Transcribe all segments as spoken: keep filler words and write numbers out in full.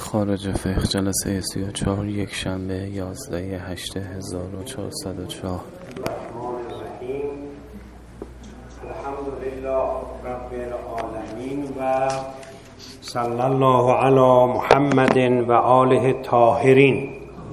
خارج فقه جلسه سی و چهار یک شنبه یازده هشت هزار و چهارصد و چهار. الحمدلله رب العالمین و صلی الله علی محمد و آله الطاهرین.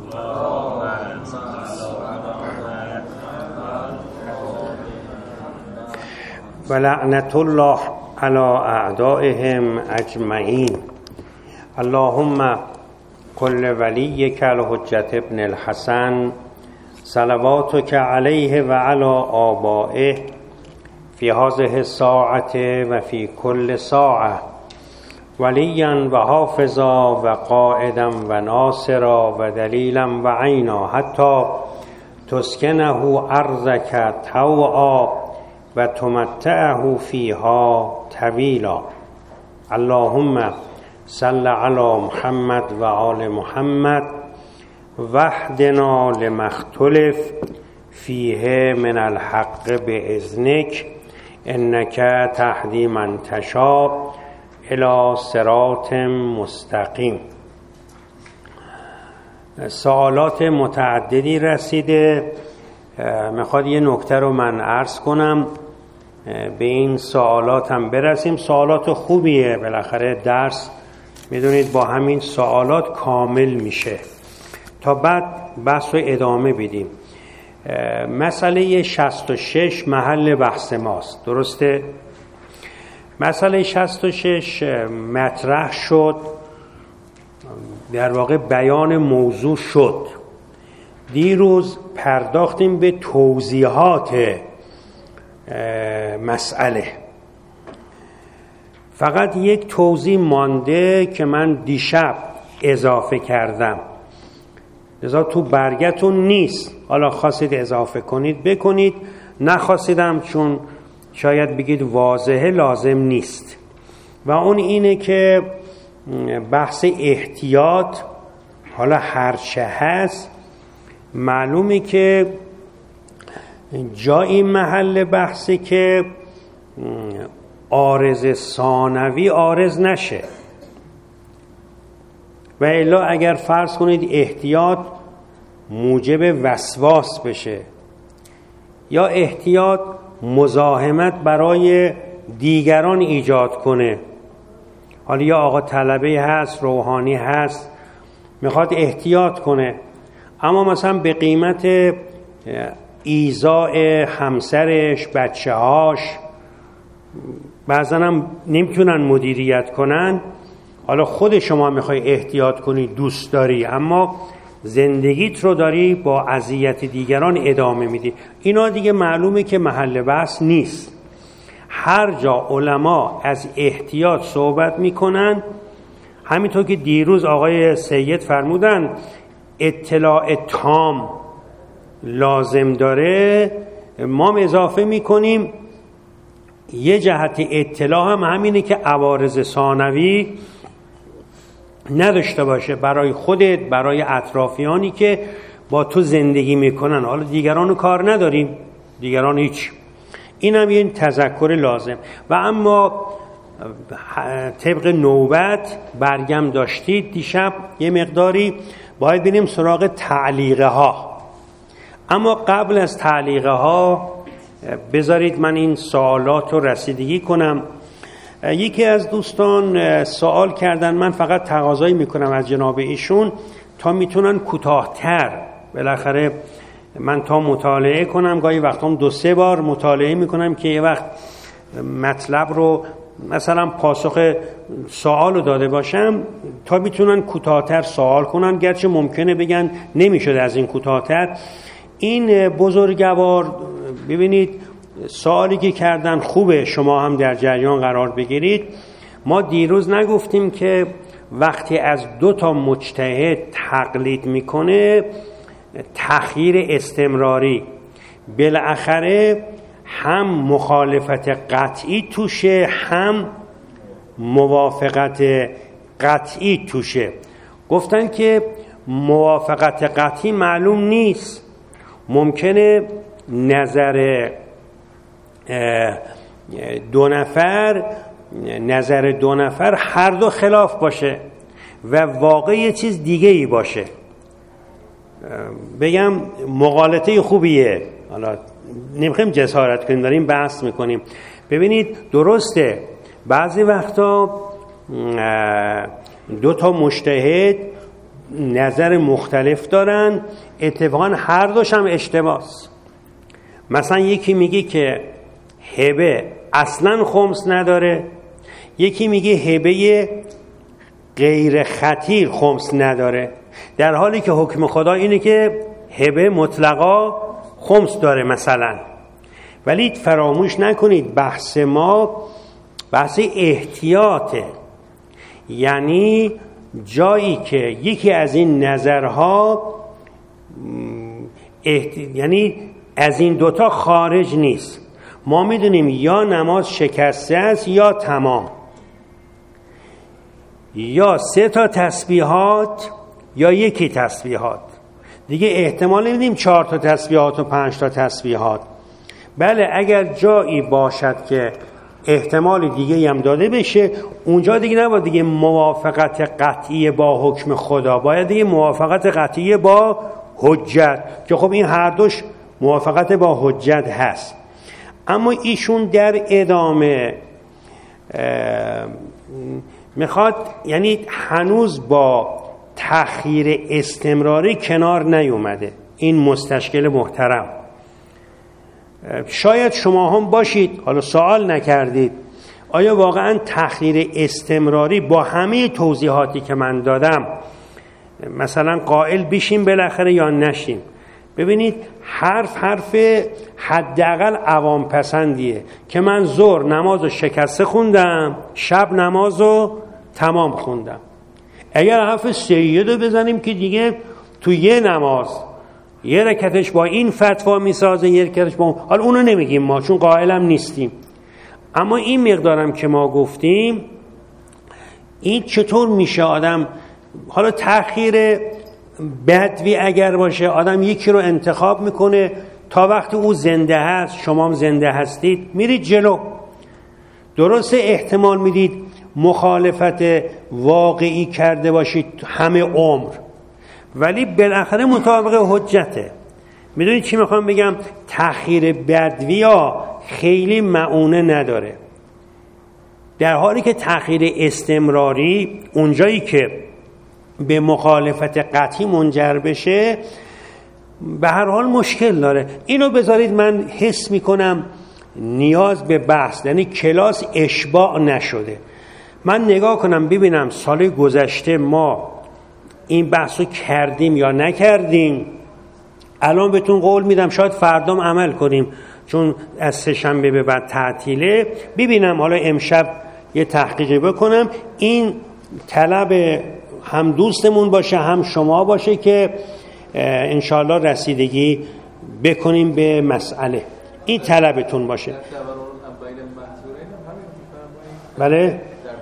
و لعنت الله علی اعدائهم اجمعین. اللهم قل ولیک الحجة ابن الحسن صلواتک علیه و علی آبائه فی هذه الساعة و فی کل ساعة ولیا و حافظا و قائدا و ناصرا و دلیلا و عینا حتی تسکنه ارضک طوعا و تمتعه فیها طویلا. اللهم صل علی محمد و آل محمد واهدنا لما اختلف فیه من الحق باذنک انک تهدی من تشاء الی صراط مستقیم. سوالات متعددی رسیده، میخواد یه نکته رو من عرض کنم به این سوالات هم برسیم. سوالات خوبیه، بالاخره درس میدونید با همین سوالات کامل میشه تا بعد بحث رو ادامه بدیم. مسئله شصت و شش محل بحث ماست، درسته؟ مسئله شصت و شش مطرح شد، در واقع بیان موضوع شد. دیروز پرداختیم به توضیحات مسئله، فقط یک توضیح مانده که من دیشب اضافه کردم، لذا تو برگتون نیست. حالا خواستید اضافه کنید بکنید، نخواستیدم چون شاید بگید واضحه لازم نیست. و اون اینه که بحث احتیاط، حالا هرچه هست، معلومه که جایی محل بحثه که عارض ثانوی عارض نشه. و الا اگر فرض کنید احتیاط موجب وسواس بشه یا احتیاط مزاحمت برای دیگران ایجاد کنه، حالا یا آقا طلبه هست، روحانی هست، میخواد احتیاط کنه اما مثلا به قیمت ایذاء همسرش، بچه هاش، بعضا هم نمیتونن مدیریت کنن. حالا خود شما میخوای احتیاط کنی، دوست داری، اما زندگیت رو داری با اذیت دیگران ادامه میدی، اینا دیگه معلومه که محل بحث نیست. هر جا علما از احتیاط صحبت میکنن، همینطور که دیروز آقای سید فرمودن اطلاع تام لازم داره، ما اضافه میکنیم یه جهت اطلاع هم همینه که عوارض ثانوی نداشته باشه برای خودت، برای اطرافیانی که با تو زندگی میکنن. حالا دیگران رو کار نداریم، دیگران هیچ، این هم یه تذکر لازم. و اما طبق نوبت برگم داشتید دیشب یه مقداری، باید بریم سراغ تعلیقه ها. اما قبل از تعلیقه ها بذارید من این سوالات رو رسیدگی کنم. یکی از دوستان سوال کردن، من فقط تقاضایی میکنم از جناب ایشون تا میتونن کوتاه‌تر، بالاخره من تا مطالعه کنم، گاهی وقتا دو سه بار مطالعه میکنم که یه وقت مطلب رو مثلا پاسخ سوال رو داده باشم، تا میتونن کوتاه‌تر سوال کنن، گرچه ممکنه بگن نمیشد از این کوتاه‌تر. این بزرگوار ببینید سوالی که کردن خوبه شما هم در جریان قرار بگیرید. ما دیروز نگفتیم که وقتی از دو تا مجتهد تقلید میکنه تخییر استمراری، بالاخره هم مخالفت قطعی توشه هم موافقت قطعی توشه. گفتن که موافقت قطعی معلوم نیست، ممکنه نظر دو نفر نظر دو نفر هر دو خلاف باشه و واقع یه چیز دیگه ای باشه. بگم مغالطه خوبیه، حالا نمیخوایم جسارت کنیم، داریم بحث میکنیم. ببینید درسته بعضی وقتا دو تا مجتهد نظر مختلف دارن، اتفاقا هر دوش هم اشتباهست. مثلا یکی میگه که هبه اصلا خمس نداره، یکی میگه هبه غیر خطیر خمس نداره، در حالی که حکم خدا اینه که هبه مطلقا خمس داره مثلا. ولی فراموش نکنید بحث ما بحث احتیاطه، یعنی جایی که یکی از این نظرها احت... یعنی از این دوتا خارج نیست. ما میدونیم یا نماز شکسته است یا تمام، یا سه تا تسبیحات یا یکی تسبیحات. دیگه احتمال نمیدیم چهار تا تسبیحات و پنج تا تسبیحات. بله اگر جایی باشد که احتمال دیگه هم داده بشه، اونجا دیگه نباید دیگه موافقت قطعی با حکم خدا، باید دیگه موافقت قطعی با حجت، که خب این هر دوش موافقت با حجت هست. اما ایشون در ادامه میخواد، یعنی هنوز با تأخیر استمراری کنار نیومده. این مستشکل محترم، شاید شما هم باشید، حالا سوال نکردید آیا واقعا تأخیر استمراری با همه توضیحاتی که من دادم مثلا قائل بشیم بالاخره یا نشیم؟ ببینید حرف حرف حداقل عوام پسندیه که من ظهر نمازو شکسته خوندم، شب نمازو تمام خوندم. اگر حرف سیدو بزنیم که دیگه تو یه نماز یه رکعتش با این فتوا میسازه، یه رکعتش با اون، حالا اونو نمیگیم ما چون قائلم نیستیم. اما این مقدارم که ما گفتیم، این چطور میشه آدم، حالا تأخیر بدوی اگر باشه آدم یکی رو انتخاب میکنه تا وقتی او زنده هست، شما هم زنده هستید میرید جلو. درسته احتمال میدید مخالفت واقعی کرده باشید همه عمر، ولی بالاخره مطابق حجته. میدونید چی میخوام بگم؟ تأخیر بدوی ها خیلی معونه نداره، در حالی که تأخیر استمراری اونجایی که به مخالفت قطعی منجر بشه به هر حال مشکل داره. اینو بذارید، من حس میکنم نیاز به بحث، یعنی کلاس اشباع نشده. من نگاه کنم ببینم سال گذشته ما این بحثو کردیم یا نکردیم. الان بهتون قول میدم شاید فردام عمل کنیم، چون از سه شنبه به بعد تعطیله. ببینم حالا امشب یه تحقیقی بکنم، این طلب هم دوستمون باشه هم شما باشه که انشاءالله رسیدگی بکنیم به مسئله. این طلبتون باشه. بله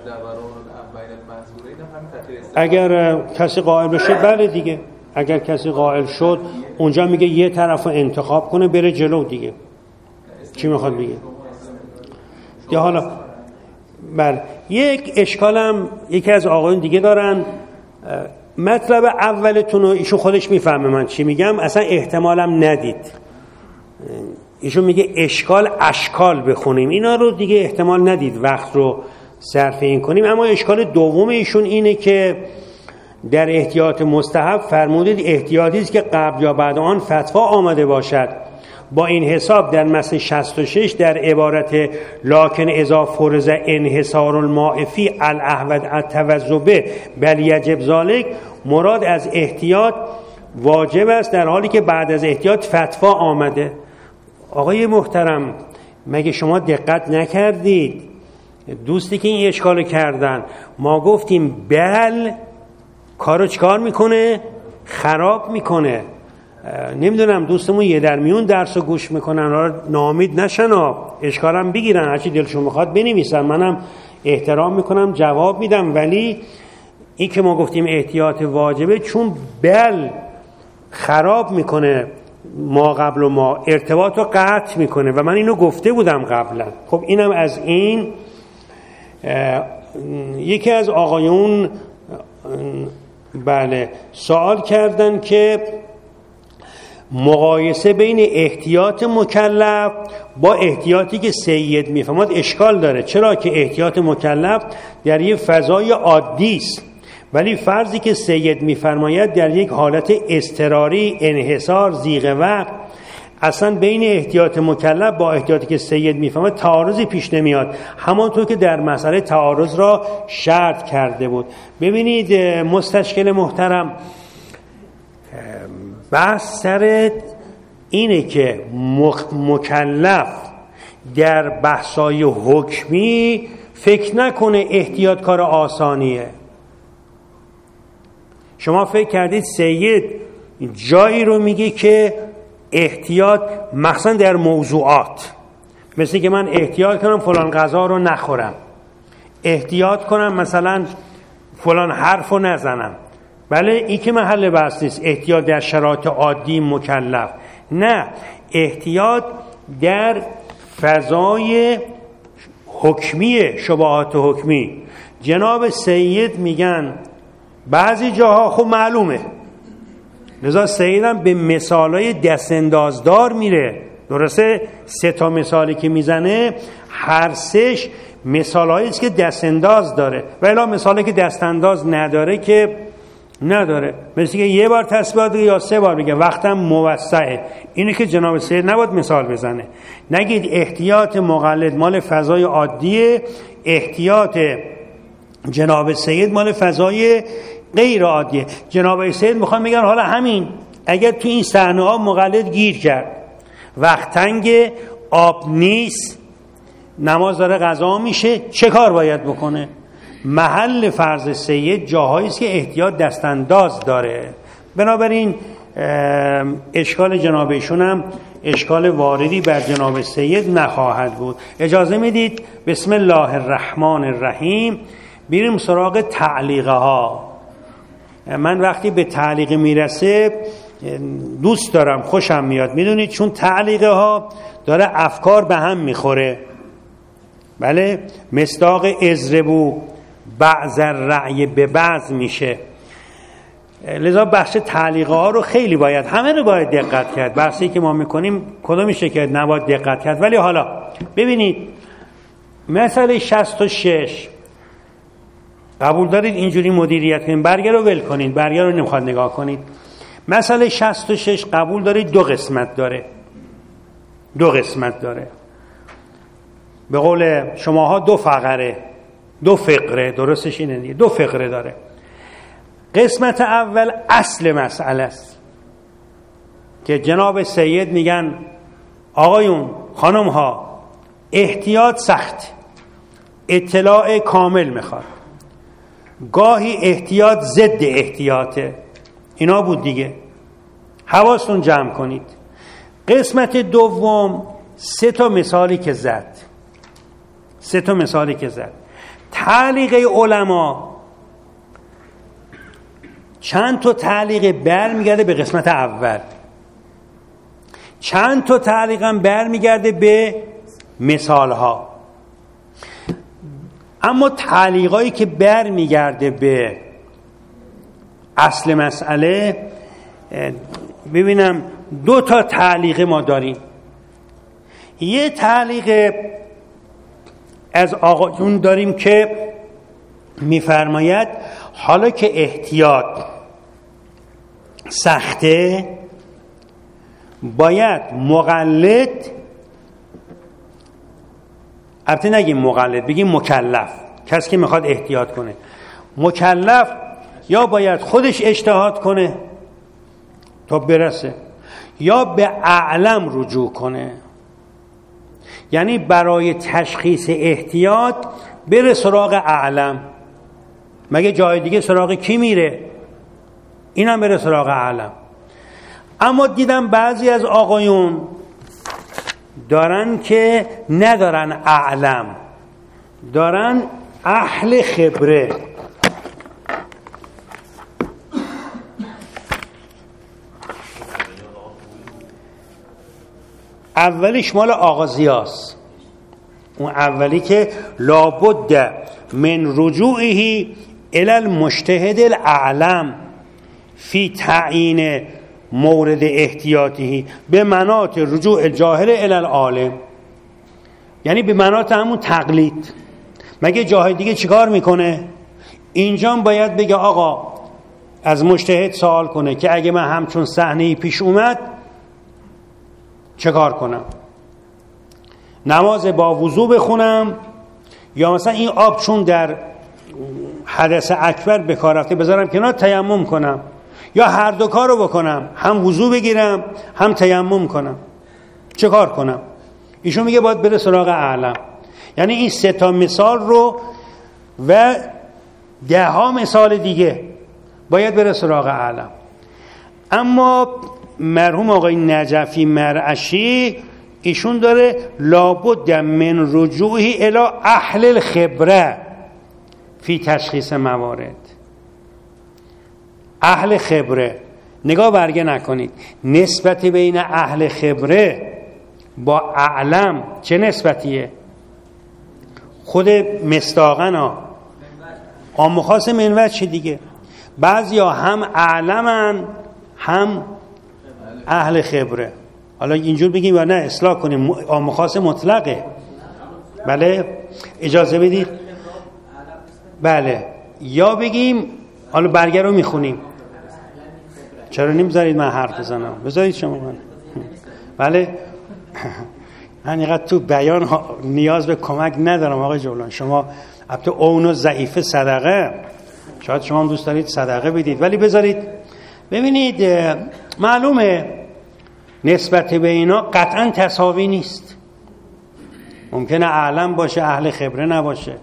اگر کسی قائل بشه بله دیگه، اگر کسی قائل شد اونجا میگه یه طرف رو انتخاب کنه بره جلو دیگه. چی میخواد بگه؟ یا حالا بله یک اشکالم یکی از آقایون دیگه دارن، مطلب اولتون رو ایشون خودش میفهمه من چی میگم، اصلا احتمالم ندید. ایشون میگه اشکال اشکال بخونیم، اینا رو دیگه احتمال ندید وقت رو صرف این کنیم. اما اشکال دوم ایشون اینه که در احتیاط مستحب فرمودید احتیاطی است که قبل یا بعد آن فتوا آمده باشد. با این حساب در متن شصت و شش در عبارت لکن اذا فرض انحصار الماء فی الاحوط التوضؤ بل یجب ذلک، مراد از احتیاط واجب است در حالی که بعد از احتیاط فتوا آمده. آقای محترم مگه شما دقت نکردید؟ دوستی که این اشکال کردن ما گفتیم بل کارو چکار میکنه؟ خراب میکنه. نمیدونم دوستمون یه در میون درس رو گوش میکنن، را ناامید نشن و اشکالم بگیرن، هرچی دلشون بخواد بنویسن، منم احترام میکنم جواب میدم. ولی این که ما گفتیم احتیاط واجبه چون بل خراب میکنه، ما قبل و ما ارتباط رو قطع میکنه و من اینو گفته بودم قبلا. خب اینم از این. یکی از آقایون بله سوال کردن که مقایسه بین احتیاط مکلف با احتیاطی که سید میفهمد اشکال داره. چرا که احتیاط مکلف در یک فضای عادی است، ولی فرضی که سید میفرماید در یک حالت اضطراری، انحصار، ضیق وقت، اصلا بین احتیاط مکلف با احتیاطی که سید میفهمد تعارضی پیش نمیاد، همانطور که در مسئله تعارض را شرط کرده بود. ببینید مستشکل محترم، بحث سر اینه که مکلف در بحثای حکمی فکر نکنه احتیاط کار آسانیه. شما فکر کردید سید جایی رو میگه که احتیاط مخصوصا در موضوعات، مثل که من احتیاط کنم فلان غذا رو نخورم، احتیاط کنم مثلا فلان حرف رو نزنم، بله این که محل بحث نیست. احتیاط در شرایط عادی مکلف، نه، احتیاط در فضای حکمی، شبهات حکمی. جناب سید میگن بعضی جاها خب معلومه، لذا سیدم به مثالای دستاندازدار میره. درسته سه تا مثالی که میزنه هر سهش مثالایی است که دستانداز داره، و الا مثالی که دستانداز نداره که نداره. مثل که یه بار تسبیح بگه یا سه بار بگه، وقتم موسعه. اینه که جناب سید نباید مثال بزنه. نگید احتیاط مقلد مال فضای عادیه، احتیاط جناب سید مال فضای غیر عادیه. جناب سید میخوان میگن حالا همین اگر تو این صحنه ها مقلد گیر کرد، وقت تنگ، آب نیست، نماز داره قضا میشه، چه کار باید بکنه؟ محل فرض سید جاهایی است که احتیاط دستانداز داره. بنابراین اشکال جناب ایشون هم اشکال واردی بر جناب سید نخواهد بود. اجازه میدید بسم الله الرحمن الرحیم بریم سراغ تعلیقه ها. من وقتی به تعلیق میرسه دوست دارم، خوشم میاد، میدونید، چون تعلیقه ها داره افکار به هم میخوره. بله، مصداق اضربوا بعض الرأی به بعض میشه. لذا بخش تعلیقه ها رو خیلی باید، همه رو باید دقت کرد. بحثی که ما میکنیم کدوم میشه که نباید دقت کرد. ولی حالا ببینید مسئله شصت و شش قبول دارید اینجوری مدیریت کنید؟ برگه رو ول کنید، برگه رو نمیخواد نگاه کنید. مسئله شصت و شش قبول دارید دو قسمت داره، دو قسمت داره. به قول شماها دو فقره، دو فقره، درستش اینه دیگه، دو فقره داره. قسمت اول اصل مسئله است که جناب سید میگن آقایون خانم ها احتیاط سخت، اطلاع کامل میخواد، گاهی احتیاط ضد احتیاطه. اینا بود دیگه، حواستون جمع کنید. قسمت دوم سه تا مثالی که زد، سه تا مثالی که زد. تعلیق علما چند تا تعلیق برمیگرده به قسمت اول، چند تا تعلیق هم برمیگرده به مثال ها. اما تعلیقایی که برمیگرده به اصل مسئله، ببینم دو تا تعلیق ما داریم. یه تعلیق از آقایون داریم که میفرماید حالا که احتیاط سخته باید مقلد، البته نگیم مقلد، بگیم مکلف، کسی که میخواد احتیاط کنه، مکلف یا باید خودش اجتهاد کنه تا برسه، یا به اعلم رجوع کنه. یعنی برای تشخیص احتیاط بره سراغ اعلم. مگه جای دیگه سراغ کی میره؟ اینم بره سراغ اعلم. اما دیدم بعضی از آقایون دارن که ندارن اعلم، دارن اهل خبره. اولیش مال آغازیاست، اون اولی که لابد من رجوعه الی المجتهد الاعلم فی تعیین مورد احتیاطی به مناط رجوع الجاهل الی العالم، یعنی به مناط همون تقلید. مگه جاهای دیگه چیکار میکنه؟ اینجا باید بگه آقا از مجتهد سوال کنه که اگه من همچون صحنه‌ای پیش اومد چه کار کنم؟ نماز با وضو بخونم یا مثلا این آب چون در حدث اکبر به کار رفته بذارم کنار تیمم کنم، یا هر دو کارو بکنم، هم وضو بگیرم هم تیمم کنم، چه کار کنم؟ ایشون میگه باید بره سراغ اعلم. یعنی این سه تا مثال رو و ده ها مثال دیگه باید بره سراغ اعلم. اما مرحوم آقای نجفی مرعشی ایشون داره لابد من رجوعی الی اهل الخبره فی تشخیص موارد. اهل خبره، نگاه برگه نکنید، نسبت بین اهل خبره با اعلم چه نسبتیه؟ خود مصداقن ها عام خاص منوج چه دیگه. بعضی ها هم اعلمن هم اهل خبره. حالا اینجور بگیم یا نه اصلاح کنیم، عام خاص مطلقه. بله اجازه بدید. بله یا بگیم حالا برگه رو میخونیم. چرا نمیذارید من حرف بزنم؟ بذارید شما من. بله من اینقدر تو بیان نیاز به کمک ندارم آقای جولان. شما البته اون ضعیف صدقه، شاید شما هم دوست دارید صدقه بدید، ولی بذارید ببینید معلومه نسبت به اینا قطعا تساوی نیست. ممکنه اعلم باشه اهل خبره نباشه،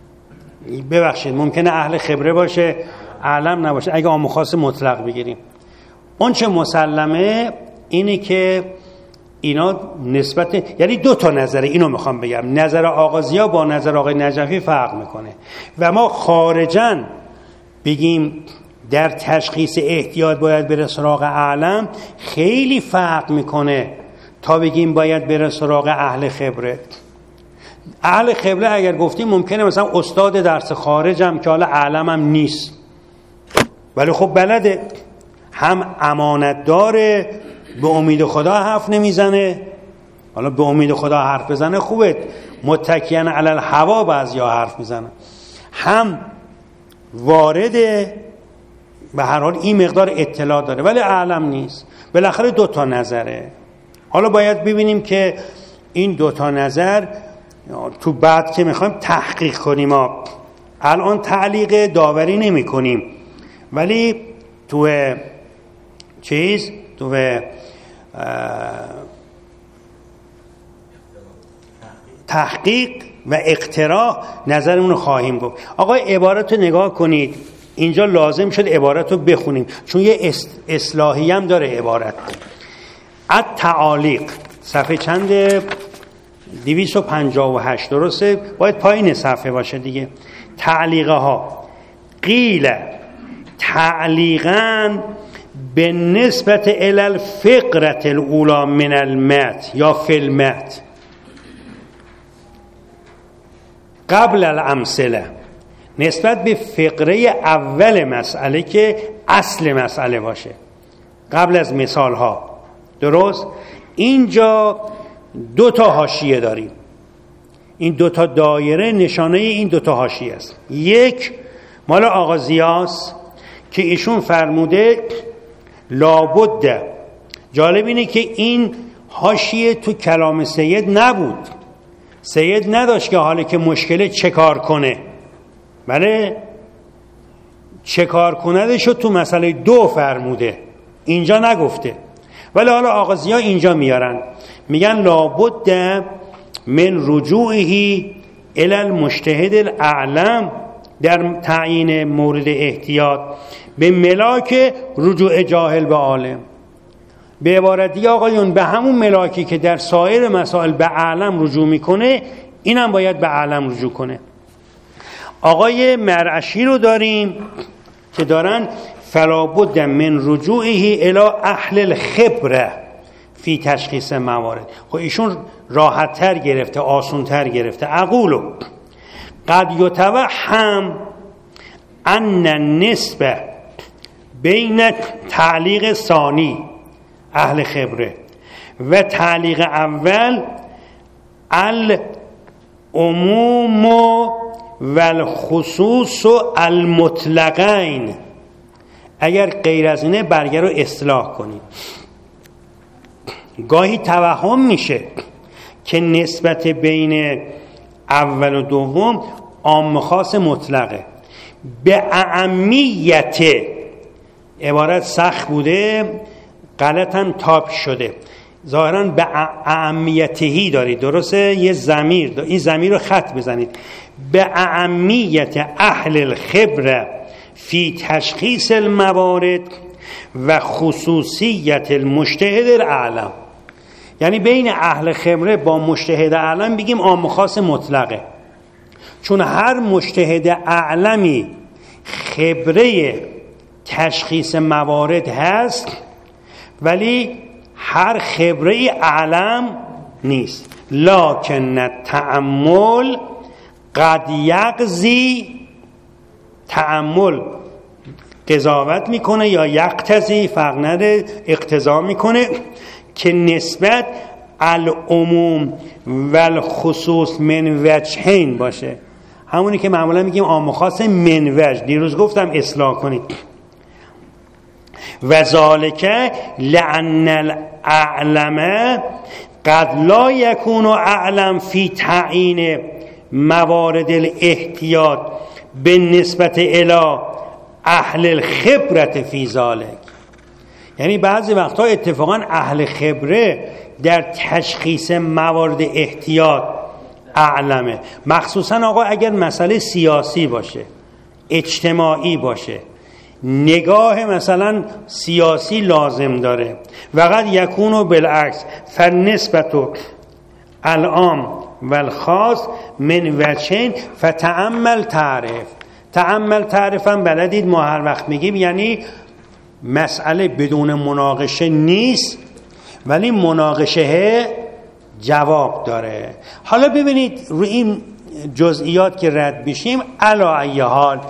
ببخشید ممکنه اهل خبره باشه اعلم نباشه اگه عام خاص مطلق بگیریم. اون چه مسلمه اینه که اینا نسبت، یعنی دو تا نظره، اینو میخوام بگم، نظر آغازیا با نظر آقای نجفی فرق میکنه و ما خارجاً بگیم در تشخیص احتیاط باید بره سراغ اعلم خیلی فرق میکنه تا بگیم باید بره سراغ اهل خبره. اهل خبره اگر گفتیم ممکنه مثلا استاد درس خارجم که حالا اعلم هم نیست ولی خب بلده، هم امانت داره، به امید خدا حرف نمیزنه. حالا به امید خدا حرف بزنه خوبه، متکیان علی الهوا بعضیا حرف میزنه، هم وارده، به هر حال این مقدار اطلاع داره ولی اعلم نیست. بالاخره دو تا نظره. حالا باید ببینیم که این دو تا نظر تو بعد که میخوایم تحقیق کنیم، ما الان تعلیق داوری نمی کنیم ولی تو چیز تو تحقیق و اقتراح نظرمون رو خواهیم گفت. آقای عبارت رو نگاه کنید، اینجا لازم شد عبارت رو بخونیم چون یه اصلاحی هم داره عبارت. التعالیق صفحه چند؟ دویست و پنجاه و هشت درسته؟ باید پایین صفحه باشه دیگه. تعلیقه ها قیل تعلیقاً به نسبت الی الفقرة الاولی من المت یا فی المت قبل الامثله، نسبت به فقره اول مسئله که اصل مسئله باشه قبل از مثال ها. درست؟ اینجا دو تا حاشیه داریم، این دو تا دایره نشانه این دو تا حاشیه است. یک مال آقا ضیاست که ایشون فرموده لابد، جالب اینه که این حاشیه تو کلام سید نبود، سید نداشت که حالا که مشکله چه کار کنه. بله چه کار کنه شد تو مسئله دو فرموده، اینجا نگفته، ولی حالا آقا ضیا اینجا میارن میگن لابد من رجوعه الی المجتهد الاعلم در تعیین مورد احتیاط به ملاک رجوع جاهل به عالم. به عبارت دیگه آقایون به همون ملاکی که در سایر مسائل به عالم رجوع میکنه اینم باید به عالم رجوع کنه. آقای مرعشی رو داریم که دارن فلا بد من رجوعه الی اهل الخبره فی تشخیص موارد. خب ایشون راحت تر گرفته، آسون تر گرفته. اقولو قد یتوهم ان النسبه بین تعلیق ثانی اهل خبره و تعلیق اول العموم و الخصوص و المطلقین. اگر غیر از اینه برگر رو اصلاح کنید. گاهی توهم میشه که نسبت بین اول و دوم عام خاص مطلقه. به اعمیت عبارت سخت بوده، غلط هم تاپ شده، ظاهراً به اعمیتهی دارید، درسته؟ یه ضمیر دار. این ضمیر رو خط بزنید. به اعمیت اهل الخبره فی تشخیص الموارد و خصوصیت المجتهد الاعلم. یعنی بین اهل خبره با مجتهد اعلم بگیم عام خاص مطلقه، چون هر مجتهد اعلمی خبره تشخیص موارد هست، ولی هر خبره اعلم نیست. لکن التأمل قد یقضی، تأمل قضاوت میکنه یا یقتضی، فرق نداره، اقتضا میکنه که نسبت العموم و الخصوص من وجهین باشه. همونی که معمولا میگیم عام و خاص من وجه. دیروز گفتم اصلاح کنید. و ذالک لأن الاعلم قد لا یکون اعلم فی تعیین موارد الاحتیاط به نسبت الی اهل الخبرت فی ذالک. یعنی بعضی وقتا اتفاقا اهل خبره در تشخیص موارد احتیاط اعلمه. مخصوصا آقا اگر مسئله سیاسی باشه، اجتماعی باشه، نگاه مثلا سیاسی لازم داره، وقد یکونو بالعکس فالنسبت العام والخاص من وجهین فتأمل تعرف. تأمل تعرفم بلدید ما هر وقت میگیم، یعنی مسئله بدون مناقشه نیست ولی مناقشه جواب داره. حالا ببینید روی این جزئیات که رد بشیم، علی ای حال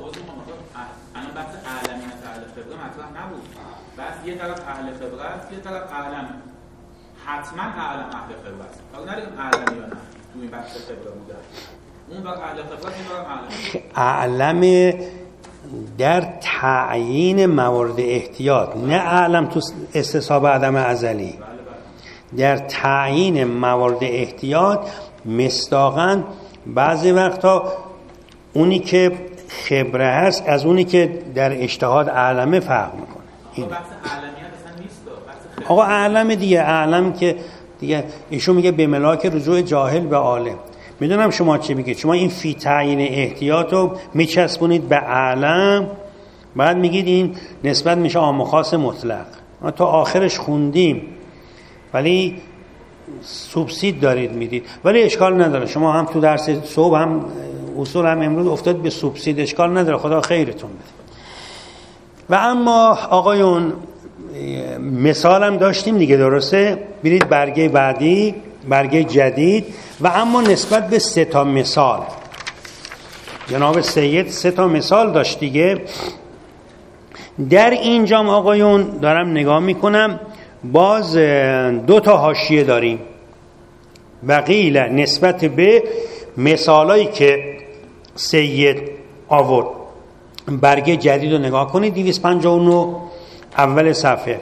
یه طرف اهل خبره است، یه طرف اعلم. حتما اعلم اهل خبره است. حالا نریم اعلم یا نه تو این بحث خبره بوده. اون وقت اهل خبره است، این وقت اعلم. اعلم در تعیین موارد احتیاط، نه اعلم تو استصحاب عدم ازلی. بله بله. در تعیین موارد احتیاط مصداقاً بعضی وقتا اونی که خبره هست از اونی که در اجتهاد اعلمه فرق میکنه. این بحث اعلمیت اصلا نیست. آقا اعلم دیگه، اعلم که دیگه ایشون میگه به ملاک رجوع جاهل به عالم. میدونم شما چی میگید، شما این فی تعیین احتیاط رو میچسبونید به اعلم، بعد میگید این نسبت میشه عام و خاص مطلق. ما تا آخرش خوندیم ولی سوبسید دارید میدید، ولی اشکال نداره. شما هم تو درس صبح هم اصول هم امروز افتاد به سوبسید، اشکال نداره، خدا خیرتون بده. و اما آقایون مثالم داشتیم دیگه، درسته؟ برید برگه بعدی، برگه جدید. و اما نسبت به سه تا مثال، جناب سید سه تا مثال داشت دیگه. در اینجام آقایون دارم نگاه میکنم، باز دو تا حاشیه داریم. وقیل نسبت به مثالایی که سید آورد. برگه جدید رو نگاه کنید، دویست و پنجاه و نه اول صفحه.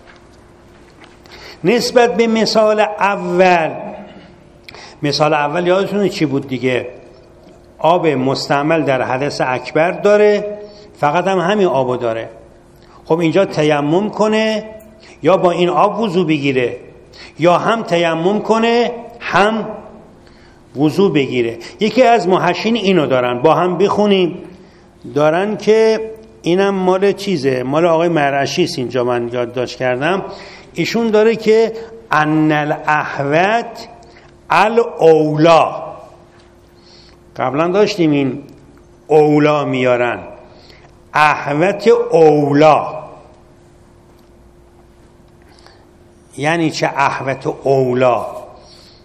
نسبت به مثال اول، مثال اول یادتونه چی بود دیگه؟ آب مستعمل در حدث اکبر داره، فقط هم همین آبو داره. خب اینجا تیمم کنه یا با این آب وضو بگیره، یا هم تیمم کنه هم وضو بگیره. یکی از محشین اینو دارن، با هم بخونیم. دارن که اینم مال چیزه، مال آقای مرعشی است، اینجا من یادداشت کردم. ایشون داره که ان الاحوت الاولا، قبلا داشتیم این اولا میارن، احوت اولا یعنی چه؟ احوت اولا،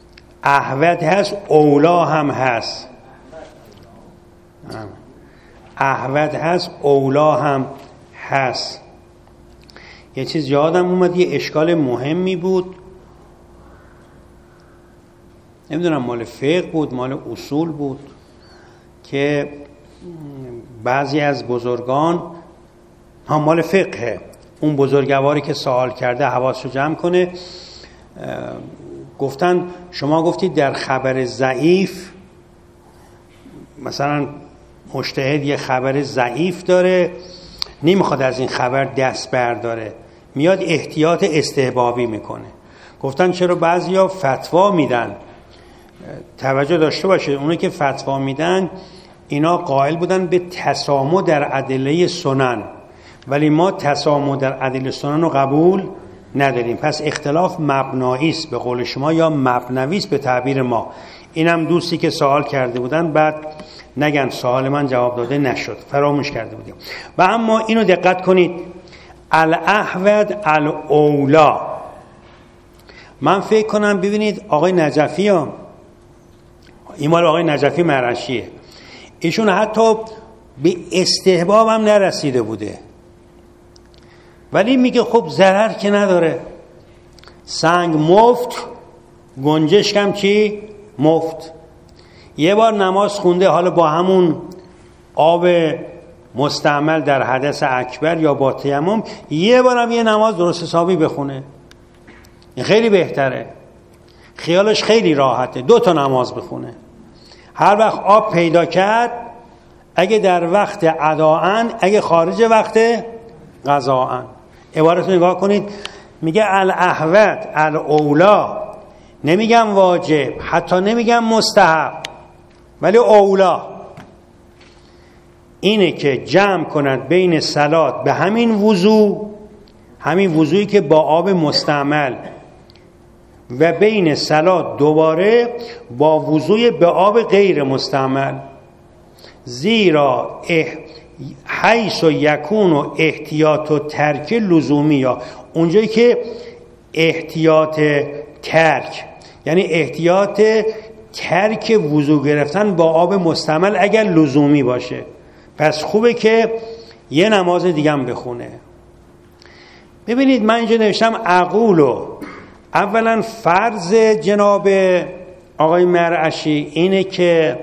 احوت هست اولا هم هست. احوط هست، اولا هم هست. یه چیز یادم اومد، یه اشکال مهمی بود، نمیدونم مال فقه بود مال اصول بود، که بعضی از بزرگان، ها مال فقه، اون بزرگواری که سوال کرده حواسشو جمع کنه، گفتن شما گفتید در خبر ضعیف، مثلا مجتهد یه خبر ضعیف داره، نمیخواد از این خبر دست برداره، میاد احتیاط استحبابی میکنه. گفتن چرا بعضیا فتوا میدن، توجه داشته باشه، اونایی که فتوا میدن اینا قائل بودن به تسامح در ادله سنن، ولی ما تسامح در ادله سنن رو قبول نداریم. پس اختلاف مبنایی است به قول شما، یا مبنوی است به تعبیر ما. اینم دوستی که سوال کرده بودن، بعد نگن سوال من جواب داده نشد، فراموش کرده بودیم. و اما اینو دقت کنید، الاحوط الاولا، من فکر کنم ببینید آقای نجفی ها، این مال آقای نجفی مرعشیه، ایشون حتی به استحباب هم نرسیده بوده، ولی میگه خب ضرر که نداره، سنگ مفت، گنجشک هم چی؟ مفت. یه بار نماز خونده، حالا با همون آب مستعمل در حدث اکبر یا با تیمم، یه بار هم یه نماز درست حسابی بخونه، این خیلی بهتره، خیالش خیلی راحته، دو تا نماز بخونه. هر وقت آب پیدا کرد، اگه در وقت اداءن، اگه خارج وقت قضاءن. عبارت نگاه کنید، میگه الاحوط الاولا، نمیگم واجب، حتی نمیگم مستحب، ولی اولا اینه که جمع کند بین صلات به همین وضو، همین وضویی که با آب مستعمل، و بین صلات دوباره با وضوی به آب غیر مستعمل، زیرا حیث و یکون و احتیاط و ترک لزومی، یا اونجایی که احتیاط ترک یعنی احتیاط ترک وضو گرفتن با آب مستعمل اگر لزومی باشه، پس خوبه که یه نماز دیگه هم بخونه. ببینید من اینجا نوشتم اقولو، اولا فرض جناب آقای مرعشی اینه که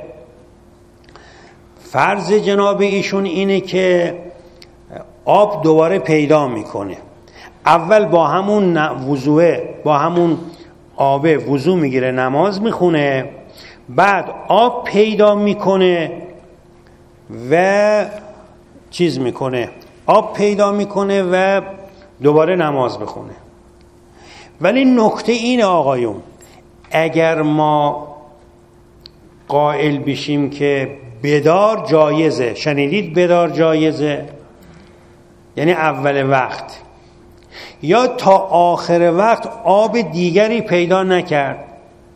فرض جناب ایشون اینه که آب دوباره پیدا میکنه، اول با همون وضوء، با همون آب وضو میگیره نماز میخونه، بعد آب پیدا میکنه و چیز میکنه، آب پیدا میکنه و دوباره نماز بخونه. ولی نکته اینه آقایون، اگر ما قائل بشیم که بدار جایزه، شنیدید بدار جایزه یعنی اول وقت، یا تا آخر وقت آب دیگری پیدا نکرد،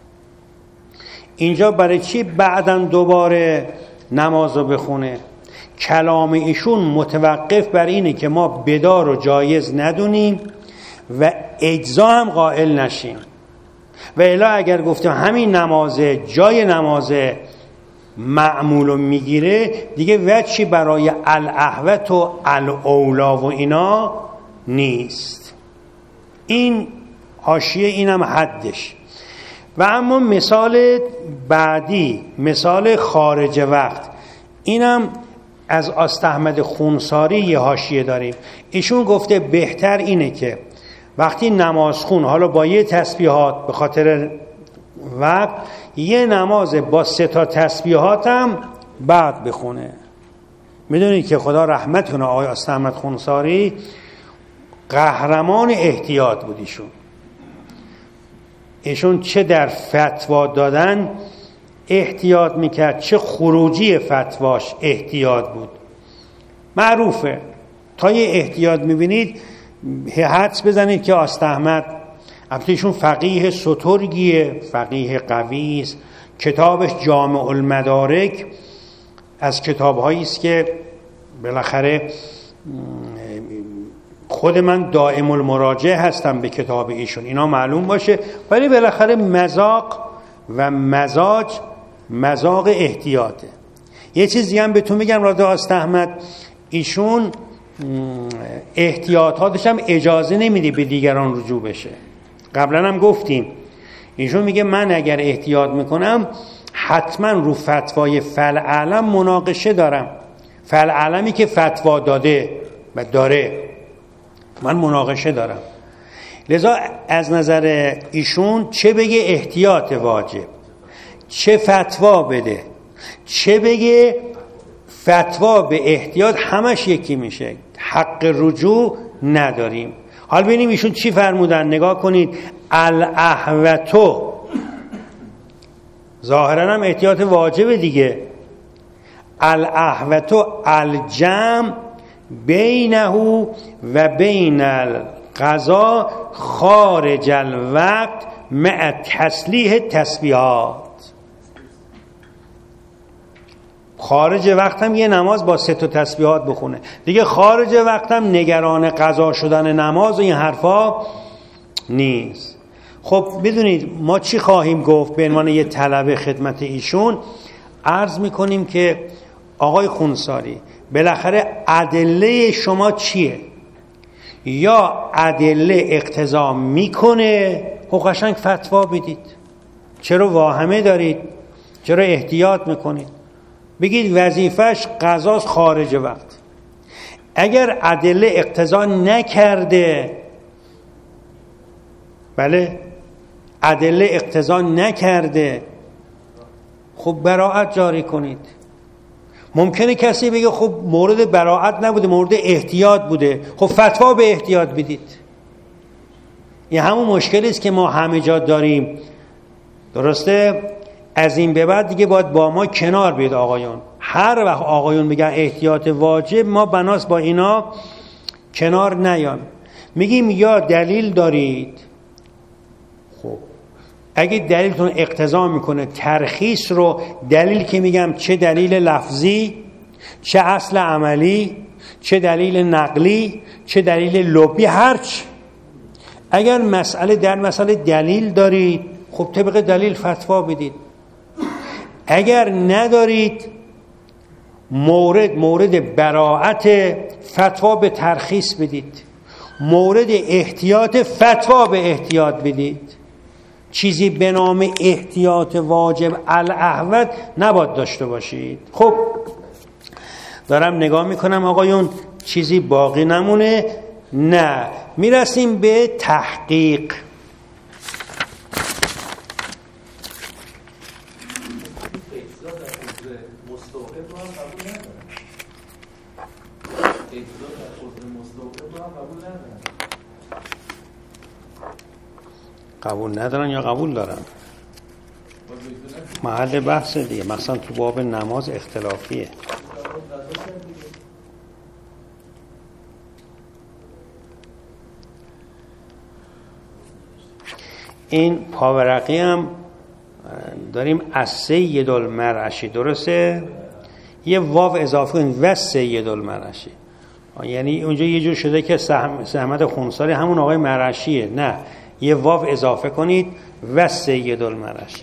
اینجا برای چی بعداً دوباره نماز رو بخونه؟ کلام ایشون متوقف بر اینه که ما بدار رو جایز ندونیم و اجزا هم قائل نشیم، و الا اگر گفتیم همین نماز جای نماز معمول رو میگیره، دیگه وجهی برای الاحوط و الاولا و اینا نیست. این حاشیه، اینم حدش. و اما مثال بعدی، مثال خارج وقت، اینم از آستاحمد خونساری یه حاشیه داریم. ایشون گفته بهتر اینه که وقتی نماز خون، حالا با یه تسبیحات به خاطر وقت، یه نماز با سه تا تسبیحات هم بعد بخونه. میدونید که خدا رحمت کنه آقای آستاحمد خونساری قهرمان احتیاط بود. ایشون ایشون چه در فتوا دادن احتیاط میکرد، چه خروجی فتواش احتیاط بود. معروفه، تا یه احتیاط میبینید حدس بزنید که آستاحمد، البته ایشون فقیه سترگیه، فقیه قوی است، کتابش جامع المدارک از کتاب‌هایی است که بالاخره خود من دائم المراجعه هستم به کتاب ایشون، اینا معلوم باشه، ولی بالاخره مذاق و مزاج مذاق احتیاطه. یه چیزی هم بهتون میگم راجع به آقای احمد، ایشون احتیاطاتش هم اجازه نمیده به دیگران رجوع بشه. قبلا هم گفتیم ایشون میگه من اگر احتیاط میکنم حتما رو فتوای فلعلم مناقشه دارم، فلعلمی که فتوا داده و داره من مناقشه دارم. لذا از نظر ایشون چه بگه احتیاط واجب، چه فتوا بده، چه بگه فتوا به احتیاط، همش یکی میشه، حق رجوع نداریم. حال ببینیم ایشون چی فرمودن. نگاه کنید، الاحوتو ظاهرا هم احتیاط واجب دیگه. الاحوتو الجمع بینه و بین القضا خارج الوقت مع تسلیح تسبیحات. خارج وقت هم یه نماز با سه تا تسبیحات بخونه دیگه. خارج وقت هم نگران قضا شدن نماز و این حرفا نیست. خب بدونید ما چی خواهیم گفت به عنوان یه طلب خدمت ایشون. عرض میکنیم که آقای خونساری بالاخره ادله شما چیه؟ یا ادله اقتضا میکنه خب قشنگ فتوا بدید. چرا واهمه دارید؟ چرا احتیاط میکنید؟ بگید وظیفش قضاست خارج وقت. اگر ادله اقتضا نکرده، بله ادله اقتضا نکرده، خب براءت جاری کنید. ممکنه کسی بگه خب مورد براءت نبوده، مورد احتیاط بوده، خب فتوا به احتیاط بدید. این همون مشکلی است که ما همه جا داریم. درسته؟ از این به بعد دیگه باید با ما کنار بیاد آقایون. هر وقت آقایون میگن احتیاط واجب، ما بناس با اینا کنار نیام. میگیم یا دلیل دارید. خب اگه دلیلتون اقتضا میکنه ترخیص رو، دلیل که میگم چه دلیل لفظی، چه اصل عملی، چه دلیل نقلی، چه دلیل لبی، هرچ، اگر مسئله در مسئله دلیل دارید خب طبق دلیل فتوا بدید. اگر ندارید مورد مورد براءت فتوا به ترخیص بدید، مورد احتیاط فتوا به احتیاط بدید. چیزی به نام احتیاط واجب الاحوط نباید داشته باشید. خب دارم نگاه میکنم آقایون چیزی باقی نمونه. نه، میرسیم به تحقیق. قبول ندارن یا قبول دارن؟ محل بحث دیگه، مثلا تو باب نماز اختلافیه. این پاورقی هم داریم از سید المرعشی، درسته؟ یه واو اضافه کنید و سید المرعشی، یعنی اونجا یه جور شده که احمد خونساری همون آقای مرعشیه. نه، یه واو اضافه کنید و سید المرعشی.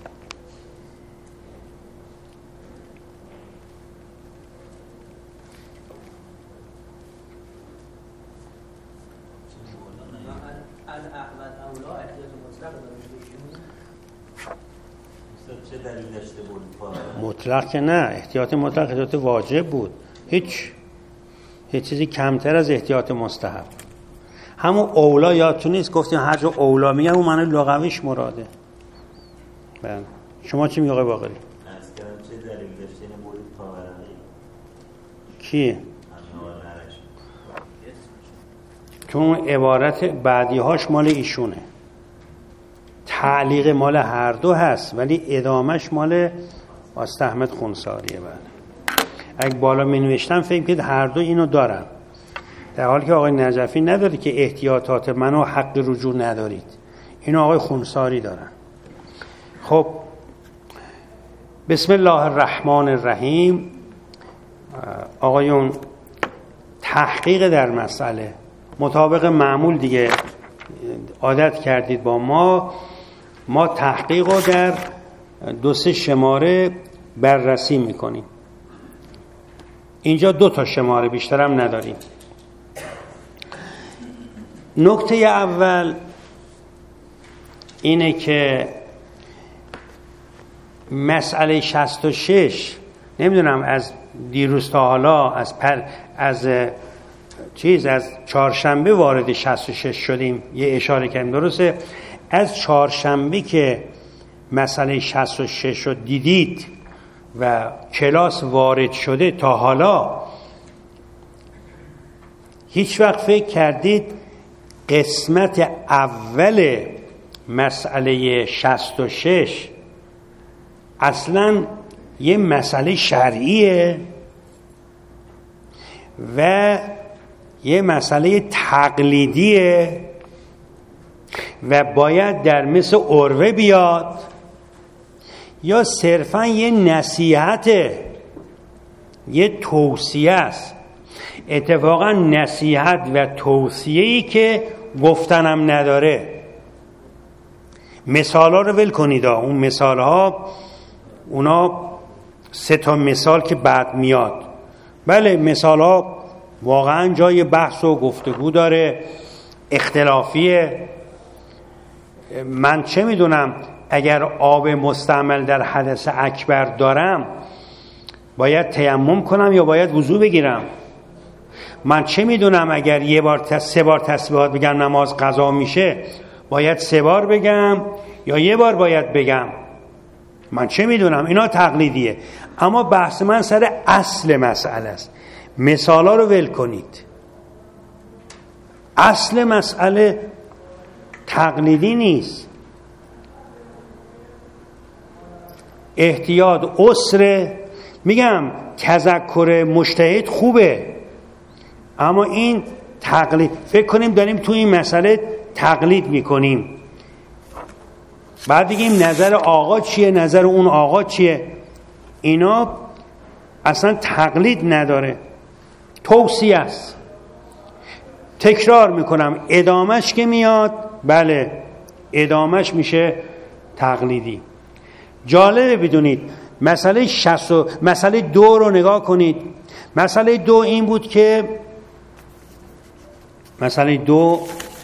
مطلق که نه، احتیاط مطلق احتیاط واجب بود. هیچ هیچ چیزی کمتر از احتیاط مستحب. همون اولا یادتون نیست گفتیم هر جا اولا میگن اون معنی لغویش مراده. بله. شما چی میگه باقری؟ از کردم چه دلیل داشته این مورد پاورقی؟ کی؟ چون عبارت بعدی هاش مال ایشونه، تعلیق مال هر دو هست ولی ادامش مال آقای احمد خونساریه. بله. اگه بالا می نوشتم فکر کنید هر دو اینو دارن، در حالی که آقای نجفی نداره که احتیاطات منو حق رجوع ندارید، اینو آقای خونساری دارن. خب بسم الله الرحمن الرحیم. آقایون تحقیق در مسئله مطابق معمول دیگه عادت کردید با ما، ما تحقیق رو در دو سه شماره بررسی میکنیم. اینجا دو تا شماره، بیشترم نداریم. نکته اول اینه که مسئله شصت و شش، نمیدونم از دیروز تا حالا از پر از چیز از چهارشنبه وارد شصت و شش شدیم، یه اشاره کردیم درسته؟ از چهارشنبه که مسئله شصت و شش رو دیدید و کلاس وارد شده تا حالا هیچ وقت فکر کردید قسمت اول مسئله شصت و شش اصلا یه مسئله شرعیه و یه مسئله تقلیدیه و باید در مثل عروه بیاد، یا صرفا یه نصیحته، یه توصیه است؟ اتفاقا نصیحت و توصیه‌ای که گفتنم نداره. مثال ها رو ول کنید، اون مثال ها اونا سه تا مثال که بعد میاد، بله مثال ها واقعا جای بحث و گفتگو داره، اختلافیه. من چه میدونم اگر آب مستعمل در حدث اکبر دارم باید تیمم کنم یا باید وضو بگیرم؟ من چه میدونم اگر یه بار سه بار تسبیحات بگم نماز قضا میشه باید سه بار بگم یا یه بار باید بگم؟ من چه میدونم؟ اینا تقلیدیه. اما بحث من سر اصل مسئله است. مثالا رو ول کنید. اصل مسئله تقلیدی نیست. احتیاط عسره. میگم تذکر مجتهد خوبه، اما این تقلید، فکر کنیم داریم تو این مسئله تقلید میکنیم، بعد بگیم نظر آقا چیه، نظر اون آقا چیه. اینا اصلا تقلید نداره، توصیه است. تکرار میکنم، ادامش که میاد بله ادامش میشه تقلیدی. جالبه بدونید مسئله شصت و مسئله دو رو نگاه کنید. مسئله دو این بود که مسئله دو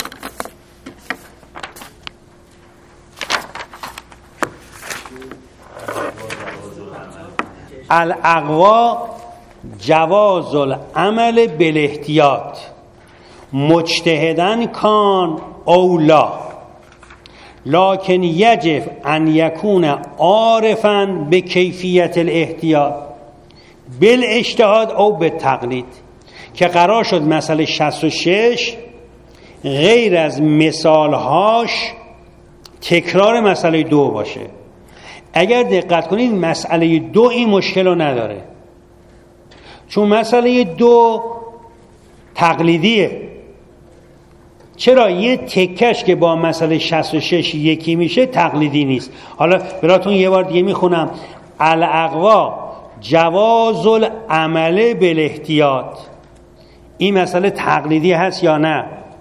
الاقوا جواز العمل بالاحتیاط مجتهدن کان او لا، لكن یجب ان یکون عارفا به کیفیت الاحتیاط بالاجتهاد او بالتقلید. که قرار شد مسئله شصت و شش غیر از مثالهاش تکرار مسئله دو باشه. اگر دقت کنید مسئله دو این مشکل رو نداره، چون مسئله دو تقلیدیه. چرا؟ یه تکش که با مسئله شصت و شش یکی میشه تقلیدی نیست. حالا براتون یه بار دیگه میخونم. الاقوا جواز العمل بالاحتیاط، این مسئله تقلیدی هست یا نه؟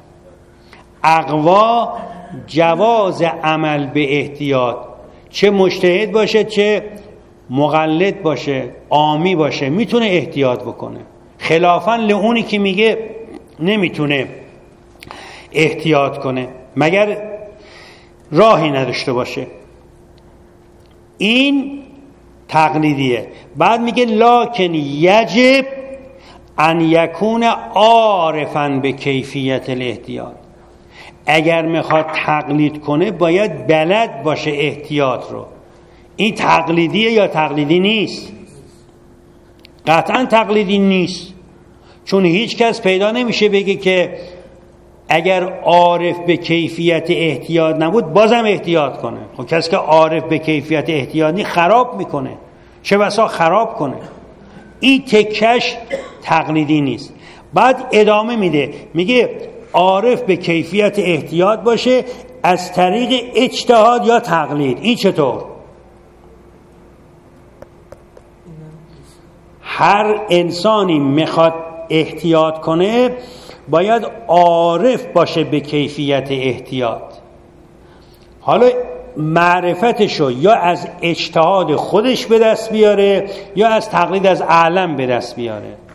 اقوا جواز عمل به احتیاط، چه مجتهد باشه چه مقلد باشه، عامی باشه، میتونه احتیاط بکنه، خلافاً لعونی که میگه نمیتونه احتیاط کنه مگر راهی نداشته باشه. این تقلیدیه. بعد میگه لکن یجب ان یکون عارفا به کیفیت الاحتیاط، اگر میخواد تقلید کنه باید بلد باشه احتیاط رو. این تقلیدیه یا تقلیدی نیست؟ قطعا تقلیدی نیست، چون هیچ کس پیدا نمیشه بگه که اگر عارف به کیفیت احتیاط نبود بازم احتیاط کنه. خب کسی که عارف به کیفیت احتیاط نیست خراب میکنه، چه بسا خراب کنه. این تکش تقلیدی نیست. بعد ادامه میده، میگه عارف به کیفیت احتیاط باشه از طریق اجتهاد یا تقلید. این چطور؟ هر انسانی میخواد احتیاط کنه باید عارف باشه به کیفیت احتیاط. حالا معرفتشو یا از اجتهاد خودش به دست بیاره یا از تقلید از اعلم به دست بیاره.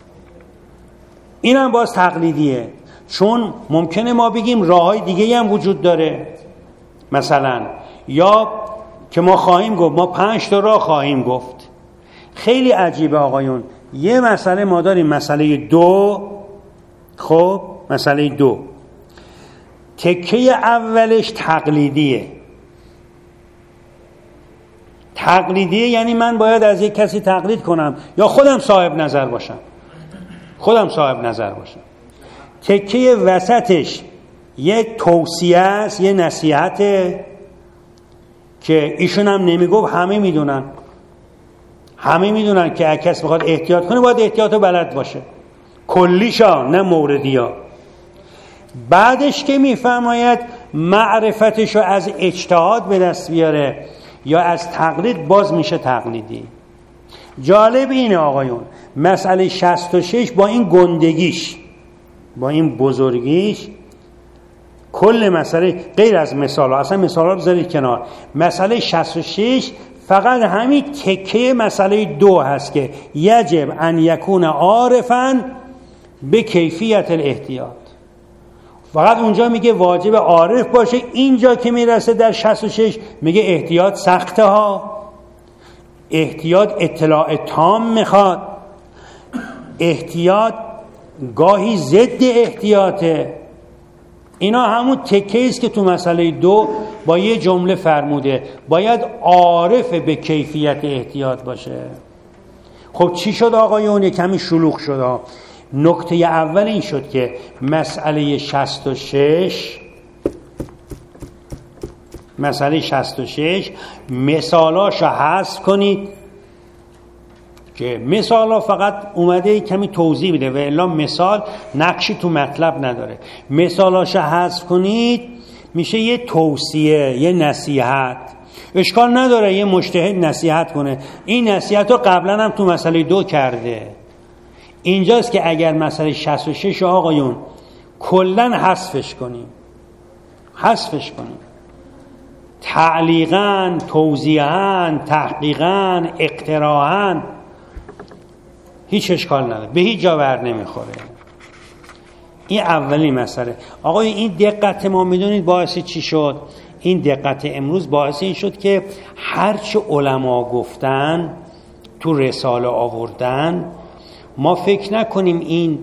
اینم باز تقلیدیه، چون ممکنه ما بگیم راههای دیگه هم وجود داره، مثلا یا که ما خواهیم گفت ما پنج تا راه خواهیم گفت. خیلی عجیبه آقایون، یه مسئله ما داریم، مسئله دو. خب مسئله دو تکه اولش تقلیدیه. تقلیدیه یعنی من باید از یک کسی تقلید کنم یا خودم صاحب نظر باشم، خودم صاحب نظر باشم. تکه وسطش یه توصیه است، یه نصیحته که ایشون هم نمیگفت، همه میدونن، همه میدونن که اگه کس بخواد احتیاط کنه باید احتیاطو بلد باشه، کلیشا نه موردیا. بعدش که میفرماید معرفتشو از اجتهاد به دست بیاره یا از تقلید، باز میشه تقلیدی. جالب اینه آقایون، مسئله شصت و شش با این گندگیش، با این بزرگیش، کل مسئله غیر از مثال ها، اصلا مثال ها بذارید کنار، مسئله شصت و شش فقط همین تکه مسئله دو هست که یجب ان یکون عارفاً به کیفیت الاحتیاط. فقط اونجا میگه واجب عارف باشه، اینجا که میرسه در شصت و شش میگه احتیاط سخته ها، احتیاط اطلاع تام میخواد، احتیاط گاهی ضد احتیاطه. اینا همون تکه است که تو مسئله دو با یه جمله فرموده باید عارف به کیفیت احتیاط باشه. خب چی شد آقایون؟ کمی شلوغ شد. نکته اول این شد که مسئله شصت و شش مسئله شصت و شش مثالاشو حذف کنید، که مثالا فقط اومده کمی توضیح بده و الا مثال نقشی تو مطلب نداره. مثالاشو حذف کنید میشه یه توصیه، یه نصیحت. اشکال نداره یه مجتهد نصیحت کنه، این نصیحت رو قبلا هم تو مسئله دو کرده. اینجاست که اگر مسئله شصت و شش آقایون کلن حذفش کنیم، حذفش کنیم تعلیقاً، توضیحاً، تحقیقاً، اقتراحاً، هیچ اشکال نداره، به هیچ جا بر نمیخوره. این اولی مسئله. آقای این دقت ما میدونید باعث چی شد؟ این دقت امروز باعث این شد که هرچه علما گفتن تو رساله آوردن ما فکر نکنیم این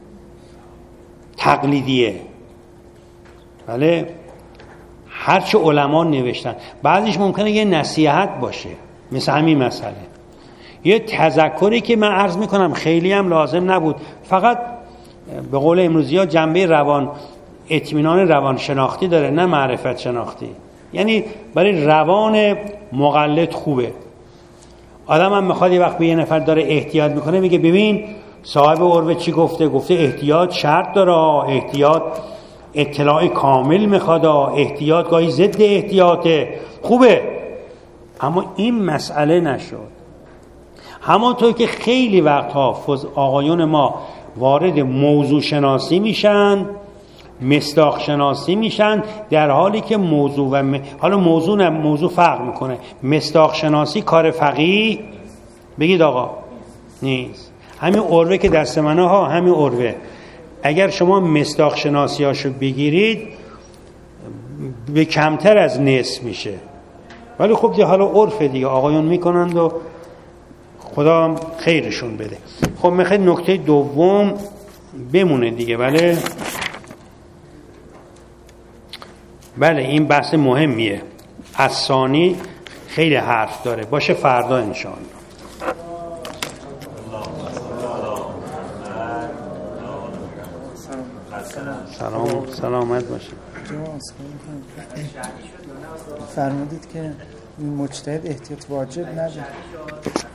تقلیدیه، بله هرچه علما نوشتن بعضیش ممکنه یه نصیحت باشه، مثل همین مسئله یه تذکری که من عرض میکنم خیلی هم لازم نبود، فقط به قول امروزی ها جنبه روان اطمینان روان شناختی داره، نه معرفت شناختی. یعنی برای روان مقلد خوبه. آدم هم میخواد یه وقت به یه نفر داره احتیاط میکنه میگه ببین صاحب عروه چی گفته، گفته احتیاط شرط داره، احتیاط اطلاع کامل میخواد، احتیاط گاهی ضد احتیاطه، خوبه. اما این مسئله نشد. همانطور که خیلی وقتها آقایون ما وارد موضوع شناسی میشن، مصداق شناسی میشن، در حالی که موضوع و م... حالا موضوع نه موضوع فرق میکنه. مصداق شناسی کار فقیه بگید آقا نیست. همین عروه که دست منه ها، همین عروه اگر شما مصداق شناسی هاشو بگیرید به کمتر از نصف میشه، ولی خب دیگه حالا عرف دیگه آقایون میکنند و خدا خیرشون بده. خب میخواد نکته دوم بمونه دیگه. بله بله این بحث مهمیه، الثانی خیلی حرف داره، باشه فردا انشاءالله. سلام سلامت باشه. فرمودید که مجتهد احتیاط واجب نداره.